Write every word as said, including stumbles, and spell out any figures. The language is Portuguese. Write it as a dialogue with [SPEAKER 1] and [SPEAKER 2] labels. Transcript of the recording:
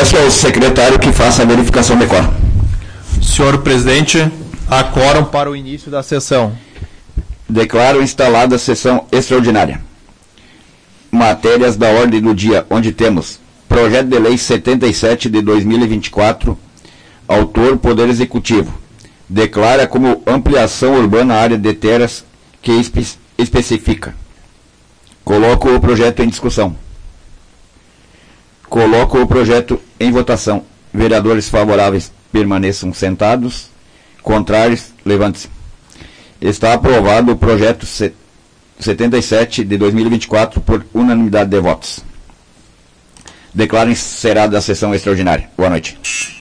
[SPEAKER 1] Peço ao secretário que faça a verificação de quórum.
[SPEAKER 2] Senhor presidente, há quórum para o início da sessão.
[SPEAKER 1] Declaro instalada a sessão extraordinária. Matérias da ordem do dia, onde temos projeto de lei setenta e sete de dois mil e vinte e quatro, autor Poder Executivo, declara como ampliação urbana a área de terras que espe especifica. Coloco o projeto em discussão. Coloco o projeto em votação. Vereadores favoráveis permaneçam sentados. Contrários, levante-se. Está aprovado o projeto setenta e sete de dois mil e vinte e quatro por unanimidade de votos. Declaro encerrada a sessão extraordinária. Boa noite.